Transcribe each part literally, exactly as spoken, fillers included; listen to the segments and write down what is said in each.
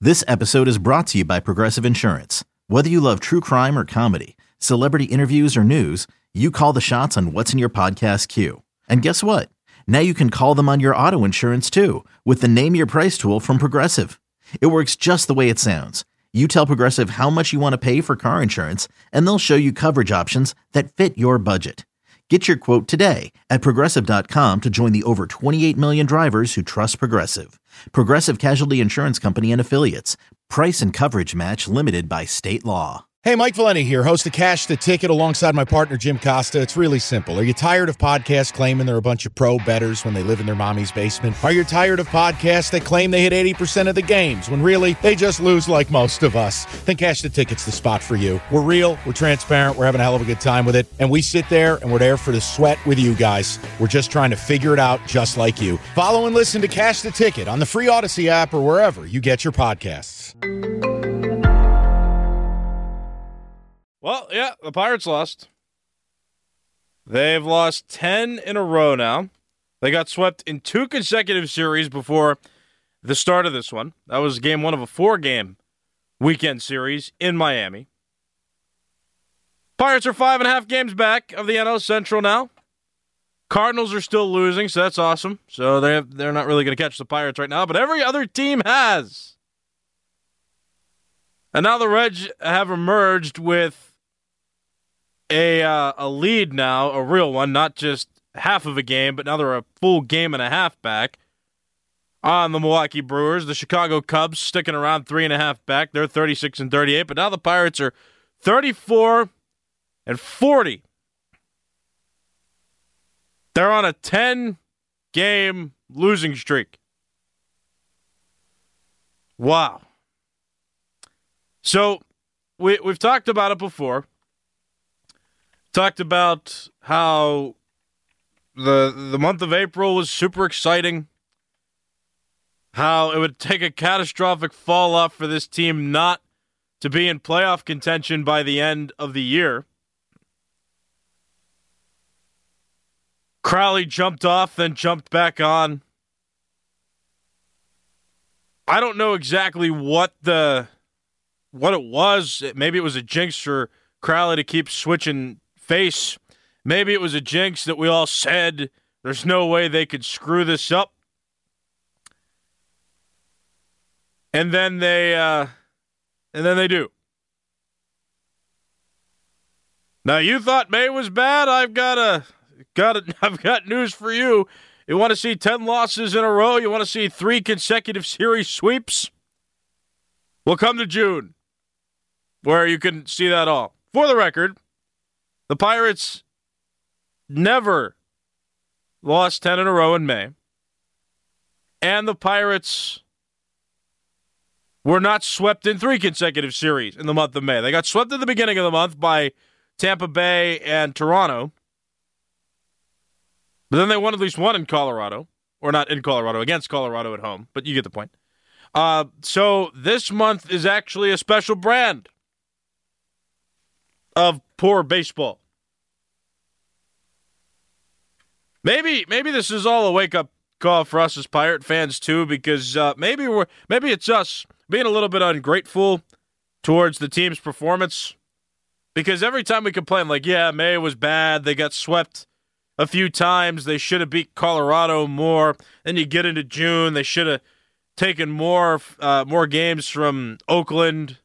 This episode is brought to you by Progressive Insurance. Whether you love true crime or comedy, celebrity interviews or news, you call the shots on what's in your podcast queue. And guess what? Now you can call them on your auto insurance too with the Name Your Price tool from Progressive. It works just the way it sounds. You tell Progressive how much you want to pay for car insurance, and they'll show you coverage options that fit your budget. Get your quote today at Progressive dot com to join the over twenty-eight million drivers who trust Progressive. Progressive Casualty Insurance Company and Affiliates. Price and coverage match limited by state law. Hey, Mike Valenti here, host of Cash the Ticket alongside my partner Jim Costa. It's really simple. Are you tired of podcasts claiming they're a bunch of pro bettors when they live in their mommy's basement? Are you tired of podcasts that claim they hit eighty percent of the games when really they just lose like most of us? Then Cash the Ticket's the spot for you. We're real, we're transparent, we're having a hell of a good time with it, and we sit there and we're there for the sweat with you guys. We're just trying to figure it out just like you. Follow and listen to Cash the Ticket on the free Odyssey app or wherever you get your podcasts. Well, yeah, the Pirates lost. They've lost ten in a row now. They got swept in two consecutive series before the start of this one. That was game one of a four-game weekend series in Miami. Pirates are five and a half games back of the N L Central now. Cardinals are still losing, so that's awesome. So they're, they're not really going to catch the Pirates right now, but every other team has. And now the Reds have emerged with A uh, a lead now, a real one, not just half of a game, but now they're a full game and a half back on the Milwaukee Brewers. The Chicago Cubs sticking around three and a half back. They're thirty-six and thirty-eight, but now the Pirates are thirty-four and forty. They're on a ten-game losing streak. Wow. So we we've talked about it before. Talked about how the the month of April was super exciting. How it would take a catastrophic fall off for this team not to be in playoff contention by the end of the year. Crowley jumped off, then jumped back on. I don't know exactly what the what it was. Maybe it was a jinx for Crowley to keep switching face. Maybe it was a jinx that we all said there's no way they could screw this up. And then they uh, and then they do. Now you thought May was bad? I've got a got a, I've got news for you. You want to see ten losses in a row? You want to see three consecutive series sweeps? We'll come to June, where you can see that all. For the record, the Pirates never lost ten in a row in May. And the Pirates were not swept in three consecutive series in the month of May. They got swept at the beginning of the month by Tampa Bay and Toronto. But then they won at least one in Colorado. Or not in Colorado, against Colorado at home. But you get the point. Uh, so this month is actually a special brand of poor baseball. Maybe maybe this is all a wake-up call for us as Pirate fans too, because uh, maybe we're maybe it's us being a little bit ungrateful towards the team's performance. Because every time we complain, like, yeah, May was bad, they got swept a few times, they should have beat Colorado more. Then you get into June, they should have taken more uh, more games from Oakland.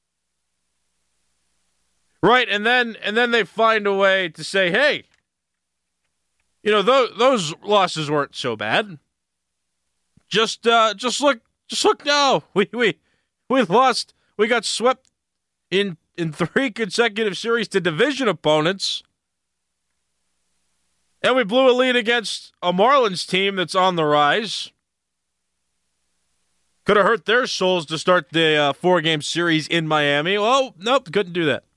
Right, and then and then they find a way to say, hey, you know, those those losses weren't so bad. Just uh, just look just look now. We we we lost. We got swept in in three consecutive series to division opponents. And we blew a lead against a Marlins team that's on the rise. Could have hurt their souls to start the uh, four-game series in Miami. Well, nope, couldn't do that.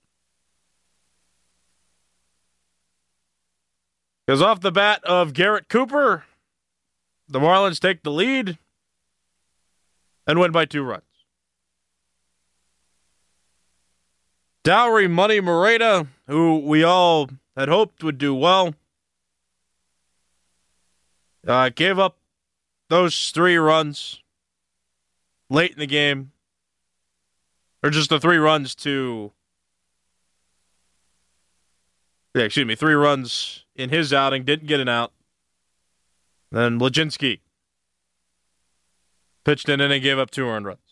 Because off the bat of Garrett Cooper, the Marlins take the lead and win by two runs. Dowry Money Moreta, who we all had hoped would do well, uh, gave up those three runs late in the game Or just the three runs to... Yeah, excuse me, three runs in his outing, didn't get an out. Then Lajinsky pitched in and they gave up two earned runs.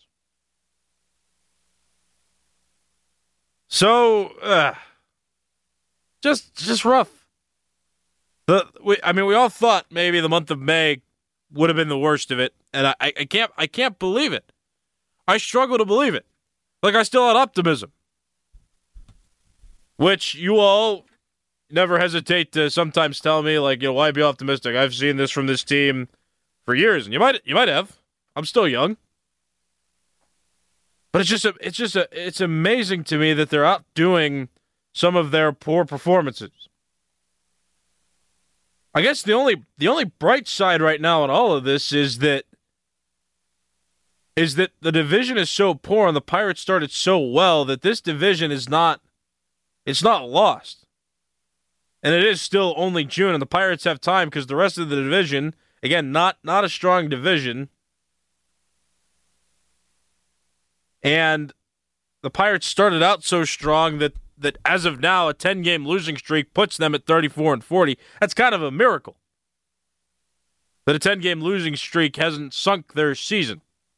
So, uh, just just rough. The we, I mean, we all thought maybe the month of May would have been the worst of it, and I, I can't I can't believe it. I struggle to believe it. Like, I still had optimism, which you all never hesitate to sometimes tell me, like, you know, why be optimistic? I've seen this from this team for years, and you might you might have. I'm still young. But it's just a, it's just a, it's amazing to me that they're outdoing some of their poor performances. I guess the only the only bright side right now in all of this is that is that the division is so poor and the Pirates started so well that this division is not it's not lost. And it is still only June, and the Pirates have time because the rest of the division, again, not not a strong division. And the Pirates started out so strong that, that as of now, a ten-game losing streak puts them at thirty-four and forty. That's kind of a miracle that a ten-game losing streak hasn't sunk their season.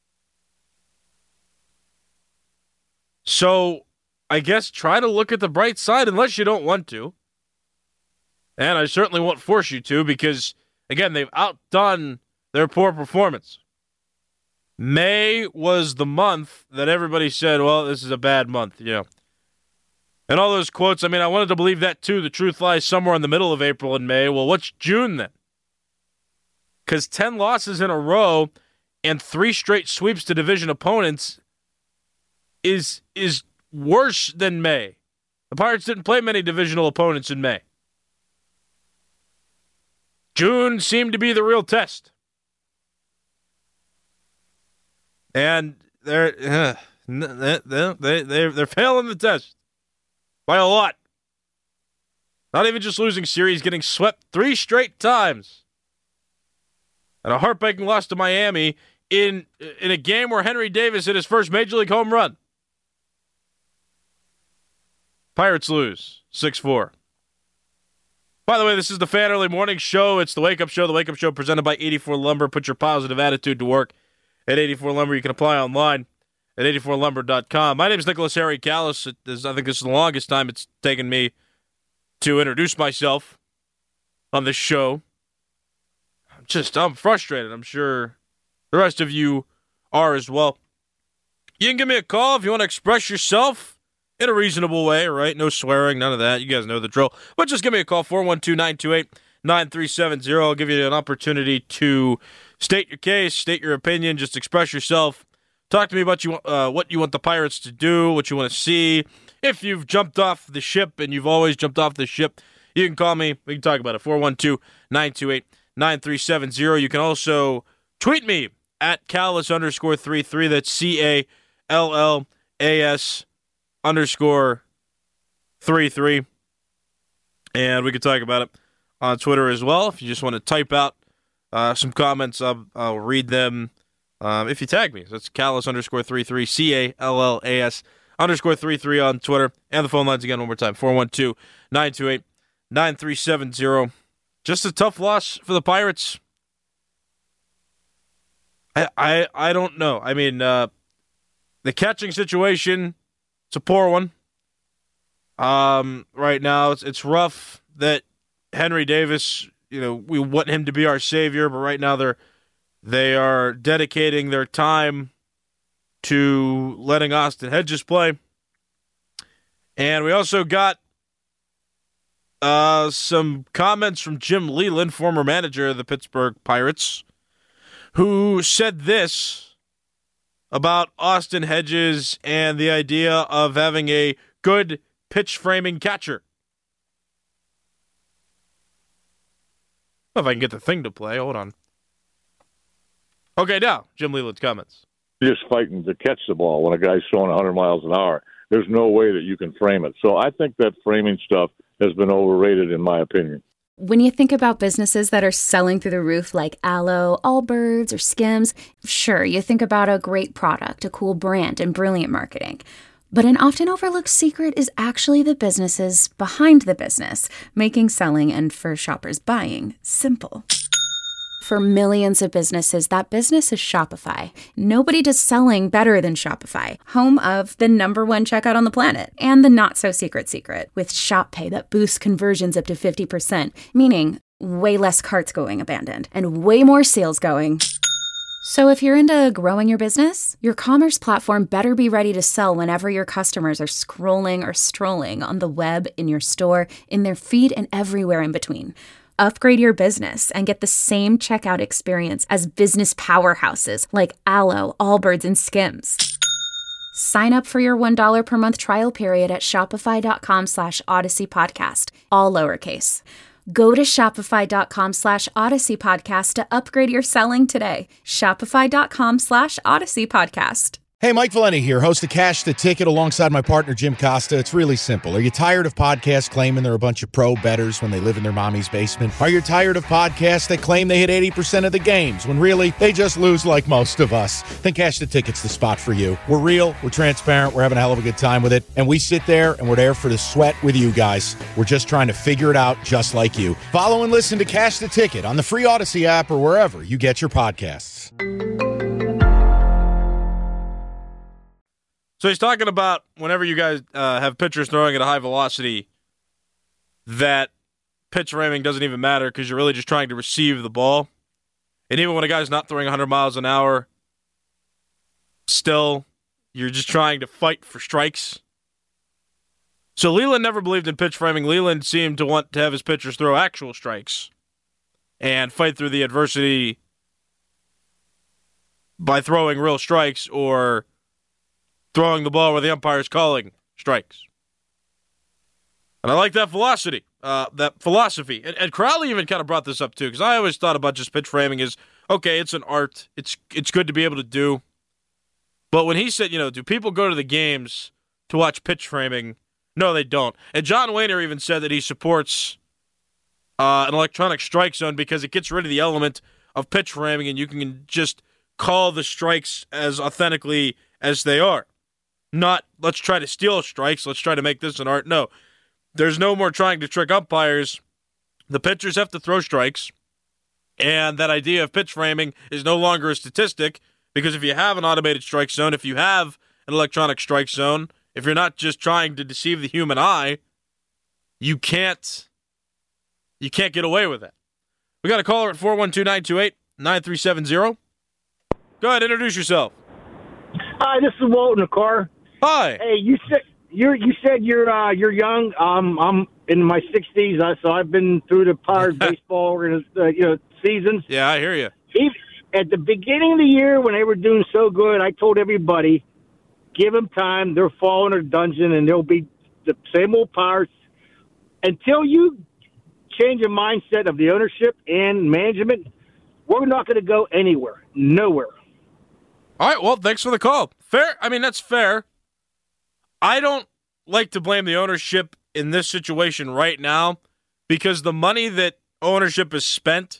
So I guess try to look at the bright side unless you don't want to. And I certainly won't force you to because, again, they've outdone their poor performance. May was the month that everybody said, well, this is a bad month, you know. And all those quotes, I mean, I wanted to believe that too. The truth lies somewhere in the middle of April and May. Well, what's June then? Because ten losses in a row and three straight sweeps to division opponents is is worse than May. The Pirates didn't play many divisional opponents in May. June seemed to be the real test. And they're uh, they they they they're failing the test by a lot. Not even just losing series, getting swept three straight times, and a heartbreaking loss to Miami in in a game where Henry Davis hit his first major league home run. Pirates lose six four. By the way, this is the Fan Early Morning Show. It's the Wake Up Show. The Wake Up Show presented by eighty-four Lumber. Put your positive attitude to work at eighty-four Lumber. You can apply online at eighty-four lumber dot com. My name is Nicholas Harry Callis. It is, I think this is the longest time it's taken me to introduce myself on this show. I'm just, I'm frustrated. I'm sure the rest of you are as well. You can give me a call if you want to express yourself in a reasonable way, right? No swearing, none of that. You guys know the drill. But just give me a call, four one two, nine two eight, nine three seven zero. I'll give you an opportunity to state your case, state your opinion, just express yourself. Talk to me about you, uh, what you want the Pirates to do, what you want to see. If you've jumped off the ship and you've always jumped off the ship, you can call me. We can talk about it, four one two, nine two eight, nine three seven zero. You can also tweet me at Callis underscore three three. That's C A L L A S underscore three three. And we can talk about it on Twitter as well. If you just want to type out uh, some comments, I'll, I'll read them um, if you tag me. So that's Callis underscore three three, C A L L A S underscore three three on Twitter. And the phone lines again one more time, four one two, nine two eight, nine three seven zero. Just a tough loss for the Pirates. I I, I don't know. I mean, uh, the catching situation, it's a poor one. Um, right now, it's it's rough that Henry Davis, you know, we want him to be our savior, but right now they're they are dedicating their time to letting Austin Hedges play. And we also got uh, some comments from Jim Leyland, former manager of the Pittsburgh Pirates, who said this about Austin Hedges and the idea of having a good pitch framing catcher. If I can get the thing to play, hold on. Okay, now, Jim Leyland's comments. Just fighting to catch the ball when a guy's throwing one hundred miles an hour. There's no way that you can frame it. So I think that framing stuff has been overrated, in my opinion. When you think about businesses that are selling through the roof like Aloe, Allbirds, or Skims, sure, you think about a great product, a cool brand, and brilliant marketing. But an often overlooked secret is actually the businesses behind the business, making selling and, for shoppers, buying simple. For millions of businesses, that business is Shopify. Nobody does selling better than Shopify, home of the number one checkout on the planet, and the not-so-secret secret, with Shop Pay that boosts conversions up to fifty percent, meaning way less carts going abandoned, and way more sales going. So if you're into growing your business, your commerce platform better be ready to sell whenever your customers are scrolling or strolling on the web, in your store, in their feed, and everywhere in between. Upgrade your business and get the same checkout experience as business powerhouses like Aloe, Allbirds, and Skims. Sign up for your one dollar per month trial period at shopify.com slash Odyssey Podcast, all lowercase. Go to shopify.com slash Odyssey Podcast to upgrade your selling today. Shopify.com slash Odyssey Podcast. Hey, Mike Valenti here, host of Cash the Ticket alongside my partner, Jim Costa. It's really simple. Are you tired of podcasts claiming they're a bunch of pro bettors when they live in their mommy's basement? Are you tired of podcasts that claim they hit eighty percent of the games when really they just lose like most of us? Then Cash the Ticket's the spot for you. We're real, we're transparent, we're having a hell of a good time with it, and we sit there and we're there for the sweat with you guys. We're just trying to figure it out just like you. Follow and listen to Cash the Ticket on the free Odyssey app or wherever you get your podcasts. So he's talking about whenever you guys uh, have pitchers throwing at a high velocity, that pitch framing doesn't even matter because you're really just trying to receive the ball. And even when a guy's not throwing one hundred miles an hour, still, you're just trying to fight for strikes. So Leland never believed in pitch framing. Leland seemed to want to have his pitchers throw actual strikes and fight through the adversity by throwing real strikes or throwing the ball where the umpire's calling strikes. And I like that velocity, uh, that philosophy. And, and Crowley even kind of brought this up too, because I always thought about just pitch framing as, okay, it's an art. It's it's good to be able to do. But when he said, you know, do people go to the games to watch pitch framing? No, they don't. And John Wehner even said that he supports uh, an electronic strike zone because it gets rid of the element of pitch framing and you can just call the strikes as authentically as they are. Not, let's try to steal strikes, let's try to make this an art. No, there's no more trying to trick umpires. The pitchers have to throw strikes, and that idea of pitch framing is no longer a statistic, because if you have an automated strike zone, if you have an electronic strike zone, if you're not just trying to deceive the human eye, you can't, you can't get away with it. We got a caller at four one two, nine two eight, nine three seven zero. Go ahead, introduce yourself. Hi, this is Walt in the car. Hi. Hey, you said you're you said you're uh, you're young. Um, I'm in my sixties, uh, so I've been through the Pirates baseball uh, you know seasons. Yeah, I hear you. Even at the beginning of the year, when they were doing so good, I told everybody, give them time. They're falling in a dungeon, and they'll be the same old Pirates until you change the mindset of the ownership and management. We're not going to go anywhere, nowhere. All right, well, thanks for the call. Fair. I mean, that's fair. I don't like to blame the ownership in this situation right now because the money that ownership has spent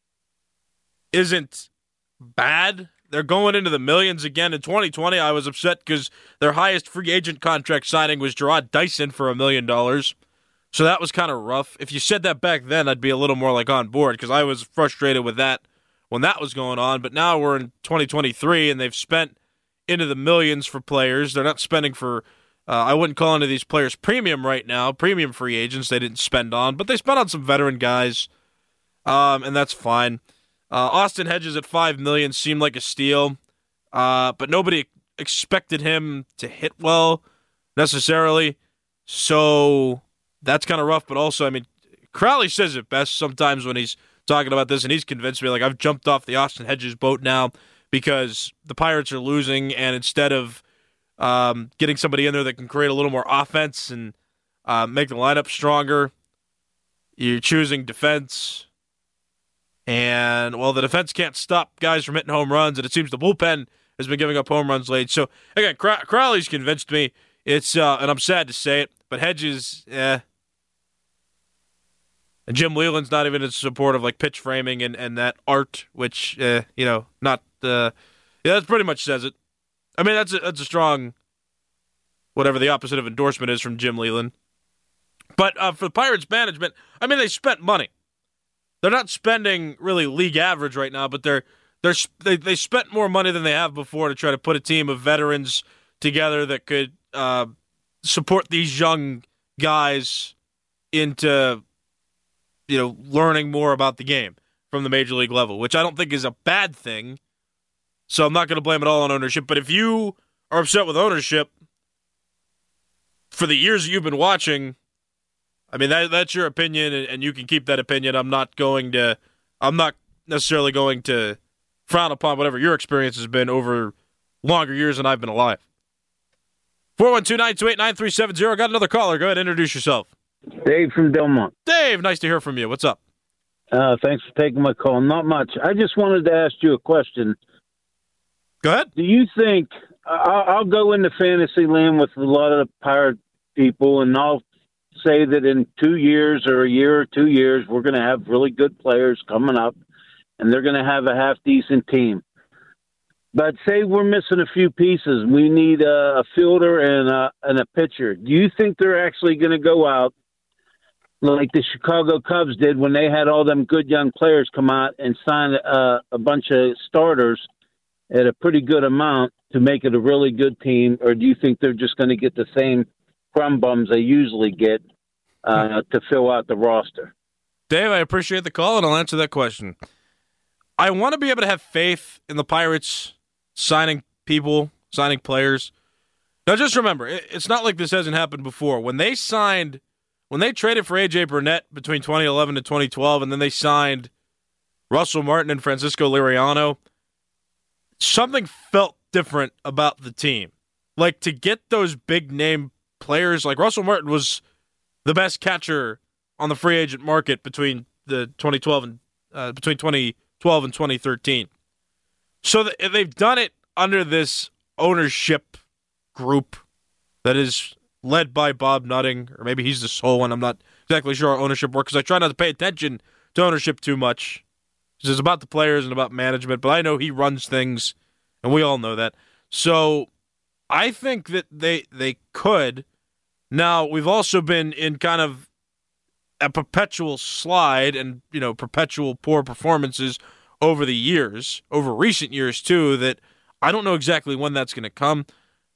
isn't bad. They're going into the millions again. In twenty twenty, I was upset because their highest free agent contract signing was Jarrod Dyson for a million dollars. So that was kind of rough. If you said that back then, I'd be a little more like on board because I was frustrated with that when that was going on. But now we're in twenty twenty-three, and they've spent into the millions for players. They're not spending for, uh, I wouldn't call any of these players premium right now, premium free agents they didn't spend on, but they spent on some veteran guys, um, and that's fine. Uh, Austin Hedges at five million dollars seemed like a steal, uh, but nobody expected him to hit well necessarily, so that's kind of rough. But also, I mean, Crowley says it best sometimes when he's talking about this, and he's convinced me, like, I've jumped off the Austin Hedges boat now because the Pirates are losing, and instead of um, getting somebody in there that can create a little more offense and uh, make the lineup stronger, you're choosing defense. And, well, the defense can't stop guys from hitting home runs, and it seems the bullpen has been giving up home runs late. So, again, Crow- Crowley's convinced me. It's uh, and I'm sad to say it, but Hedges, eh. And Jim Leyland's not even in support of like pitch framing and, and that art, which, uh, you know, not, uh, yeah, that pretty much says it. I mean, that's a, that's a strong, whatever the opposite of endorsement is from Jim Leyland. But uh, for the Pirates management, I mean, they spent money. They're not spending really league average right now, but they're, they're, they, they spent more money than they have before to try to put a team of veterans together that could uh, support these young guys into, you know, learning more about the game from the major league level, which I don't think is a bad thing. So I'm not going to blame it all on ownership. But if you are upset with ownership for the years that you've been watching, I mean, that that's your opinion, and you can keep that opinion. I'm not going to, I'm not necessarily going to frown upon whatever your experience has been over longer years than I've been alive. four one two, nine two eight, nine three seven zero. Got another caller. Go ahead, introduce yourself. Dave from Delmont. Dave, nice to hear from you. What's up? Uh, thanks for taking my call. Not much. I just wanted to ask you a question. Go ahead. Do you think I'll, I'll go into fantasy land with a lot of the Pirate people, and I'll say that in two years or a year or two years, we're going to have really good players coming up, and they're going to have a half-decent team. But say we're missing a few pieces. We need a, a fielder and a, and a pitcher. Do you think they're actually going to go out like the Chicago Cubs did when they had all them good young players come out and sign a, a bunch of starters at a pretty good amount to make it a really good team? Or do you think they're just going to get the same crumb bums they usually get uh, to fill out the roster? Dave, I appreciate the call, and I'll answer that question. I want to be able to have faith in the Pirates signing people, signing players. Now, just remember, it's not like this hasn't happened before. When they signed, when they traded for A J Burnett between twenty eleven and twenty twelve, and then they signed Russell Martin and Francisco Liriano, something felt different about the team. Like, to get those big-name players, like Russell Martin was the best catcher on the free agent market between the twenty twelve and uh, between twenty twelve and twenty thirteen. So th- they've done it under this ownership group that is led by Bob Nutting, or maybe he's the sole one. I'm not exactly sure how ownership works because I try not to pay attention to ownership too much. Because it's about the players and about management, but I know he runs things, and we all know that. So I think that they they could. Now, we've also been in kind of a perpetual slide and, you know, perpetual poor performances over the years, over recent years too, that I don't know exactly when that's going to come.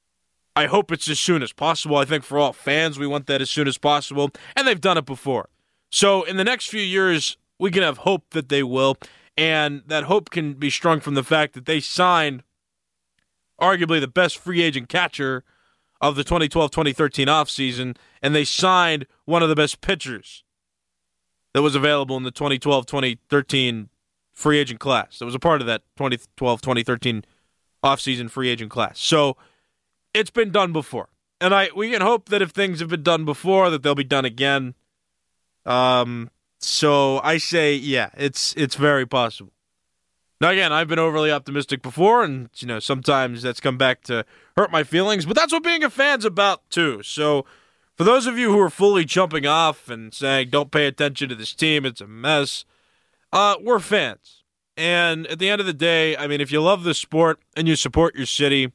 I hope it's as soon as possible. I think for all fans, we want that as soon as possible, and they've done it before. So in the next few years, we can have hope that they will, and that hope can be strung from the fact that they signed arguably the best free agent catcher of the twenty twelve twenty thirteen offseason, and they signed one of the best pitchers that was available in the twenty twelve twenty thirteen free agent class. That was a part of that twenty twelve twenty thirteen offseason free agent class. So it's been done before. And I we can hope that if things have been done before, that they'll be done again. Um, so I say, yeah, it's it's very possible. Now, again, I've been overly optimistic before, and you know sometimes that's come back to hurt my feelings, but that's what being a fan's about, too. So for those of you who are fully jumping off and saying, don't pay attention to this team, it's a mess, uh, we're fans. And at the end of the day, I mean, if you love the sport and you support your city,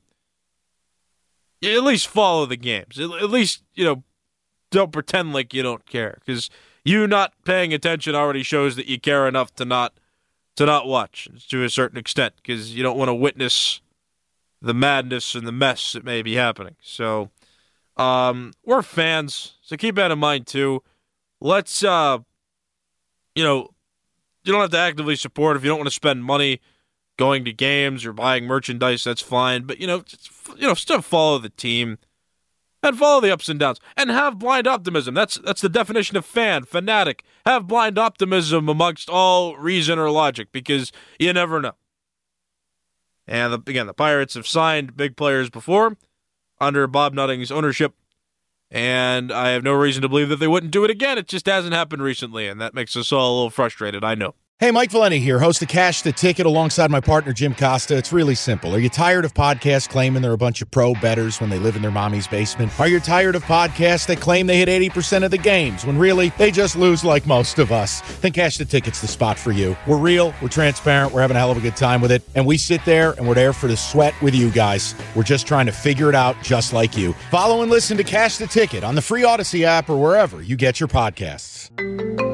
you at least follow the games. At least, you know, don't pretend like you don't care, because you not paying attention already shows that you care enough to not to not watch to a certain extent, because you don't want to witness the madness and the mess that may be happening. So um, we're fans, so keep that in mind too. Let's, uh, you know, you don't have to actively support if you don't want to spend money going to games or buying merchandise. That's fine, but you know, just, you know, still follow the team and follow the ups and downs, and have blind optimism. That's that's the definition of fan, fanatic. Have blind optimism amongst all reason or logic, because you never know. And the, again, the Pirates have signed big players before under Bob Nutting's ownership, and I have no reason to believe that they wouldn't do it again. It just hasn't happened recently, and that makes us all a little frustrated, I know. Hey, Mike Valenti here, host of Cash the Ticket alongside my partner, Jim Costa. It's really simple. Are you tired of podcasts claiming they're a bunch of pro bettors when they live in their mommy's basement? Are you tired of podcasts that claim they hit eighty percent of the games when really they just lose like most of us? Then Cash the Ticket's the spot for you. We're real, we're transparent, we're having a hell of a good time with it, and we sit there and we're there for the sweat with you guys. We're just trying to figure it out just like you. Follow and listen to Cash the Ticket on the free Odyssey app or wherever you get your podcasts.